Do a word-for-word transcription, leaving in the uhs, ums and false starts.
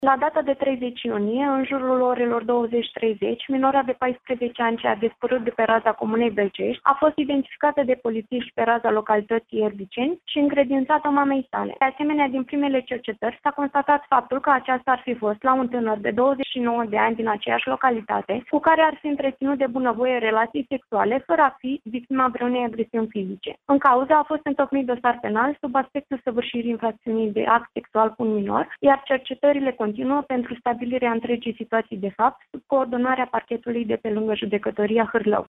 La data de treizeci iunie, în jurul orelor douăzeci treizeci, minora de paisprezece ani ce a dispărut de pe raza comunei Belcești a fost identificată de polițiști pe raza localității Ierbiceni și încredințată mamei sale. De asemenea, din primele cercetări s-a constatat faptul că aceasta ar fi fost la un tânăr de douăzeci și nouă de ani din aceeași localitate, cu care ar fi întreținut de bunăvoie relații sexuale, fără a fi victima vreunei agresiuni fizice. În cauză a fost întocmit dosar penal sub aspectul săvârșirii infracțiunii de act sexual cu un minor, iar cercetările continuă pentru stabilirea întregii situații de fapt sub coordonarea parchetului de pe lângă judecătoria Hârlău.